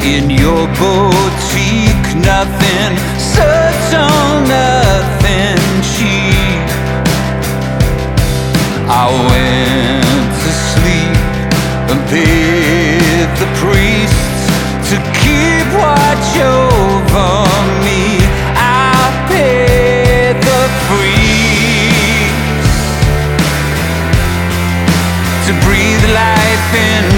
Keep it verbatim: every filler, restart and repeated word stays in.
in your boutique. Nothing subtle, nothing cheap. I went to sleep and paid the priests to keep watch over me. I paid the priest to breathe life in